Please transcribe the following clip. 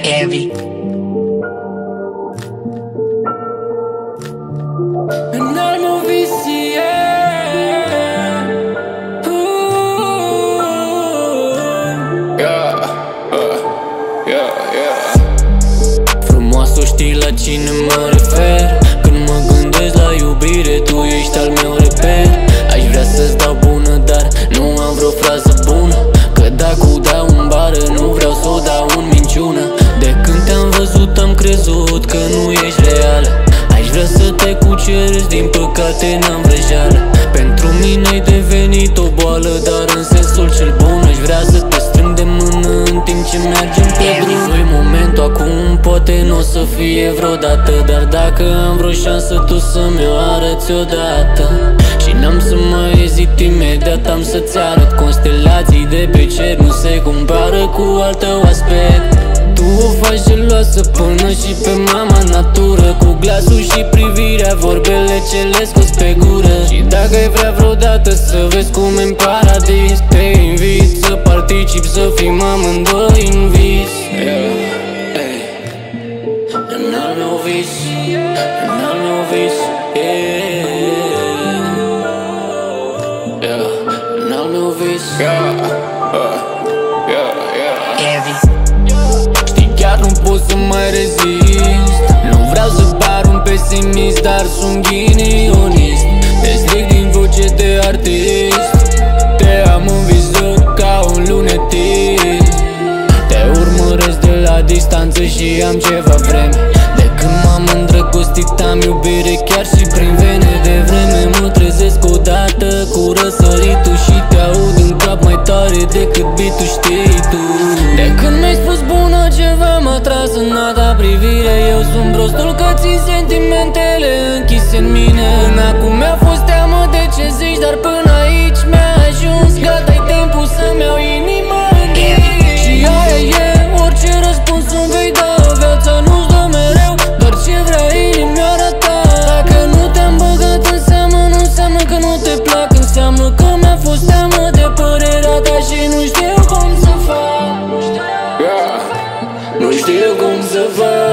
Heavy. În al meu visie. Frumoasă, știi la cine mă refer? Când mă gândesc la iubire, tu ești al meu reper. Aș vrea să-ți dau bună, dar nu am vreo frază bună, că dacă o dau în bară, nu vreau să o dau în minciună. De când te-am văzut am crezut că nu ești reală. Aș vrea să te cuceresc, din păcate n-am vrăjeală. Pentru mine ai devenit o boală, dar în sensul cel bun. Aș vrea să te strâng de mână în timp ce mergem pe drum. Nu-i momentul acum, poate n-o să fie vreodată, dar dacă am vreo șansă, tu să-mi o arăți odată. Și n-am să mai ezit, imediat am să-ți arăt. Constelații de pe cer nu se compară cu al tău aspect. Tu o faci geloasă până și pe mama natură, cu glasul și privirea, vorbele ce le scoți pe gură. Și dacă ai vrea vreodată să vezi cum e în paradis, te invit să particip, să fim amândoi în vis. În al meu vis, în al meu vis, în al meu vis. Heavy. Știi, chiar nu pot să mai rezist. Nu vreau să par un pesimist, dar sunt ghinionist. Te stric din voce de artist, te am în vizor ca un lunetist. Te urmăresc de la distanță și am ceva vreme. De când m-am îndrăgostit am iubire chiar și prin vene. De vreme mă trezesc odată cu răsăritul și te aud în cap mai tare decât beat-ul, știi tu. De când mi-ai spus bună ceva m-a tras în alta privire. Eu sunt prostul că țin sentimentele închise în mine. Până acum mi-a fost teamă de ce zici, dar până aici mi-a ajuns. Gata-i timpul să-mi iau inima în tine. Și aia e, orice răspuns îmi vei da. Viața nu-ți dă mereu doar ce vrea inimioara ta. Dacă nu te-am băgat în seamă, nu înseamnă că nu te plac. Înseamnă că mi-a fost teamă de părerea ta și nu știu cum să fac. Nu știu cum să fac.